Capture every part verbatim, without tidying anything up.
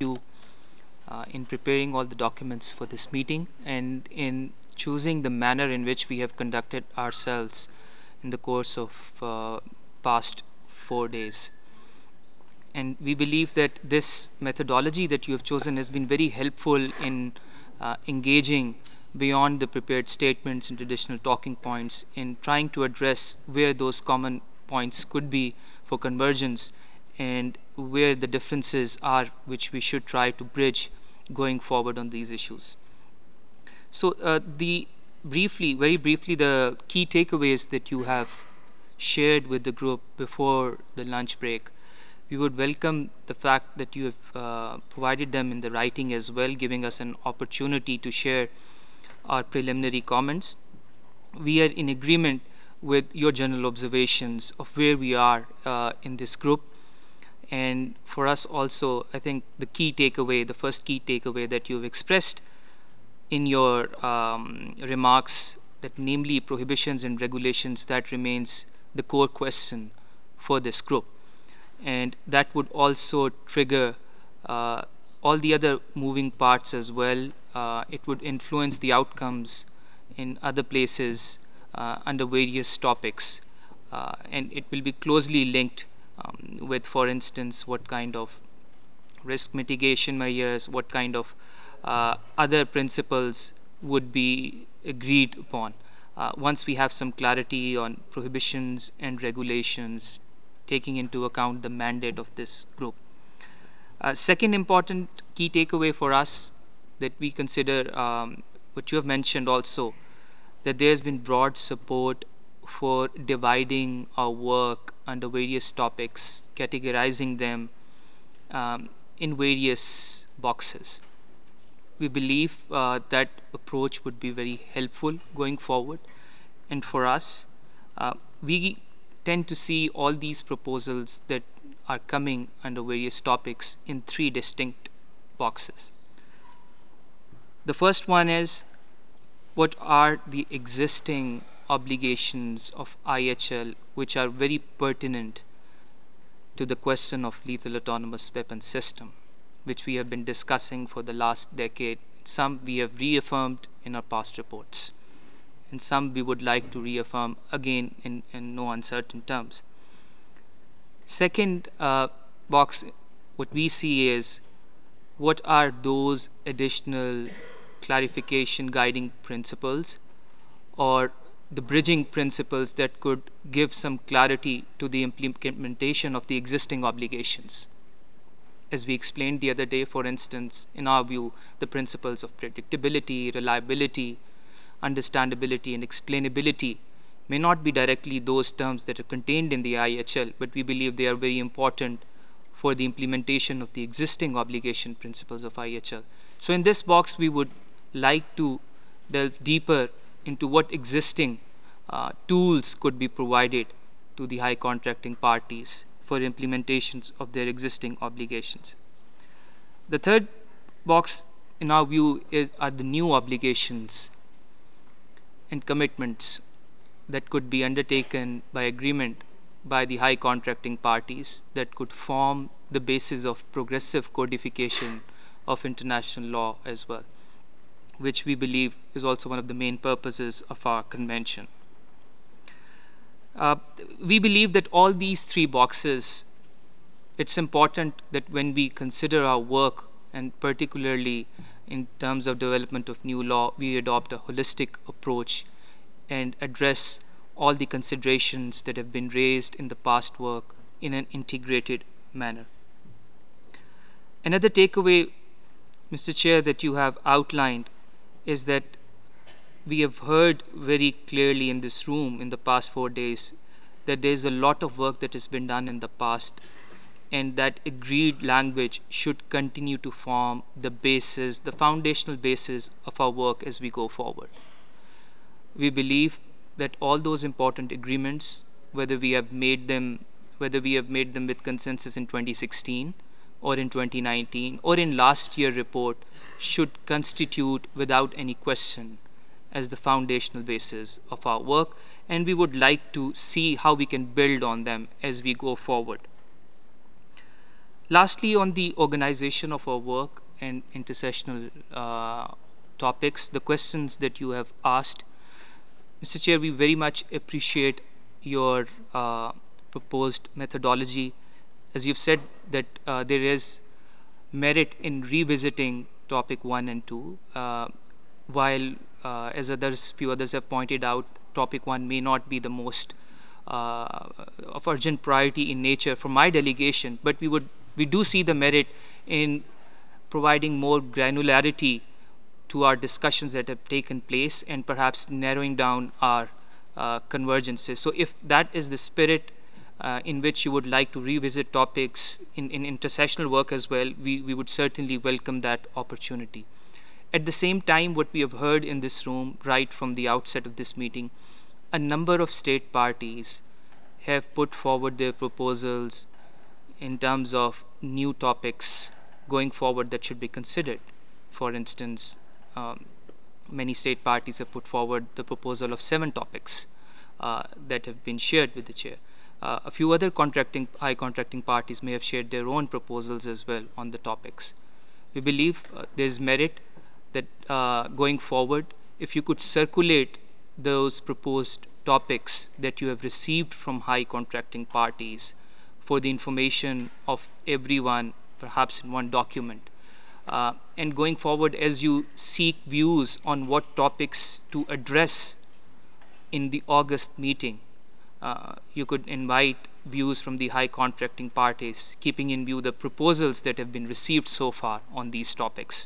you uh, in preparing all the documents for this meeting and in choosing the manner in which we have conducted ourselves in the course of uh, past four days. And we believe that this methodology that you have chosen has been very helpful in uh, engaging beyond the prepared statements and traditional talking points in trying to address where those common points could be for convergence and where the differences are which we should try to bridge going forward on these issues. So uh, the briefly, very briefly, the key takeaways that you have shared with the group before the lunch break. We would welcome the fact that you have uh, provided them in the writing as well, giving us an opportunity to share our preliminary comments. We are in agreement with your general observations of where we are uh, in this group. And for us also, I think the key takeaway, the first key takeaway that you've expressed in your um, remarks, that namely prohibitions and regulations, that remains the core question for this group. And that would also trigger uh, all the other moving parts as well. Uh, it would influence the outcomes in other places uh, under various topics. Uh, and it will be closely linked um, with, for instance, what kind of risk mitigation measures, what kind of uh, other principles would be agreed upon. Uh, once we have some clarity on prohibitions and regulations, taking into account the mandate of this group. Uh, second important key takeaway for us that we consider, um, what you have mentioned also, that there's been broad support for dividing our work under various topics, categorizing them um, in various boxes. We believe uh, that approach would be very helpful going forward. And for us, uh, we tend to see all these proposals that are coming under various topics in three distinct boxes. The first one is, what are the existing obligations of I H L which are very pertinent to the question of lethal autonomous weapon system, which we have been discussing for the last decade. Some we have reaffirmed in our past reports, and some we would like to reaffirm again in, in no uncertain terms. Second uh, box, what we see is, what are those additional clarification guiding principles or the bridging principles that could give some clarity to the implementation of the existing obligations. As we explained the other day, for instance, in our view, the principles of predictability, reliability, understandability, and explainability may not be directly those terms that are contained in the I H L, but we believe they are very important for the implementation of the existing obligation principles of I H L. So in this box, we would like to delve deeper into what existing uh, tools could be provided to the high contracting parties for implementations of their existing obligations. The third box, in our view, is, are the new obligations and commitments that could be undertaken by agreement by the high contracting parties that could form the basis of progressive codification of international law as well, which we believe is also one of the main purposes of our convention. Uh, we believe that all these three boxes, it's important that when we consider our work, and particularly in terms of development of new law, we adopt a holistic approach and address all the considerations that have been raised in the past work in an integrated manner. Another takeaway, Mister Chair, that you have outlined is that we have heard very clearly in this room in the past four days that there's a lot of work that has been done in the past, and that agreed language should continue to form the basis, the foundational basis of our work as we go forward. We believe that all those important agreements, whether we have made them, whether we have made them with consensus in twenty sixteen or in twenty nineteen or in last year report, should constitute without any question as the foundational basis of our work, and we would like to see how we can build on them as we go forward. Lastly, on the organization of our work and intersessional uh, topics, the questions that you have asked, Mister Chair, we very much appreciate your uh, proposed methodology. As you've said, that uh, there is merit in revisiting topic one and two, uh, while, uh, as others, few others have pointed out, topic one may not be the most uh, of urgent priority in nature for my delegation, but we would we do see the merit in providing more granularity to our discussions that have taken place and perhaps narrowing down our uh, convergences. So if that is the spirit uh, in which you would like to revisit topics in, in intersessional work as well, we, we would certainly welcome that opportunity. At the same time, what we have heard in this room right from the outset of this meeting, a number of state parties have put forward their proposals in terms of new topics going forward that should be considered. For instance, um, many state parties have put forward the proposal of seven topics uh, that have been shared with the chair. Uh, a few other contracting, high contracting parties may have shared their own proposals as well on the topics. We believe uh, there's merit that uh, going forward, if you could circulate those proposed topics that you have received from high contracting parties for the information of everyone, perhaps in one document. Uh, and going forward, as you seek views on what topics to address in the August meeting, uh, you could invite views from the high contracting parties, keeping in view the proposals that have been received so far on these topics.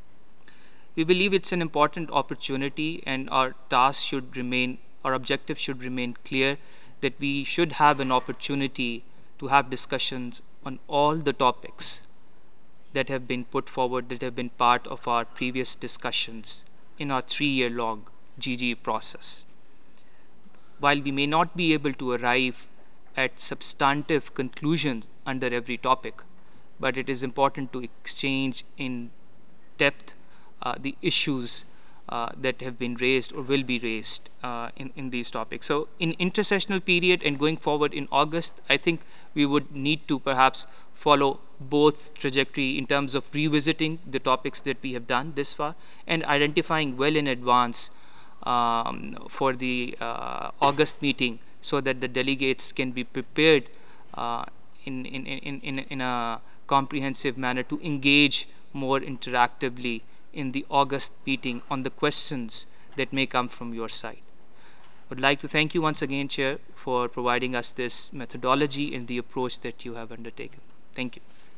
We believe it's an important opportunity, and our task should remain, our objective should remain clear, that we should have an opportunity to have discussions on all the topics that have been put forward, that have been part of our previous discussions in our three year long G G E process. While we may not be able to arrive at substantive conclusions under every topic, but it is important to exchange in depth uh, the issues uh, that have been raised or will be raised uh, in, in these topics. So in intersessional period and going forward in August, I think we would need to perhaps follow both trajectory in terms of revisiting the topics that we have done this far and identifying well in advance um, for the uh, August meeting so that the delegates can be prepared uh, in, in, in, in, in a comprehensive manner to engage more interactively in the August meeting on the questions that may come from your side. I would like to thank you once again, Chair, for providing us this methodology and the approach that you have undertaken. Thank you.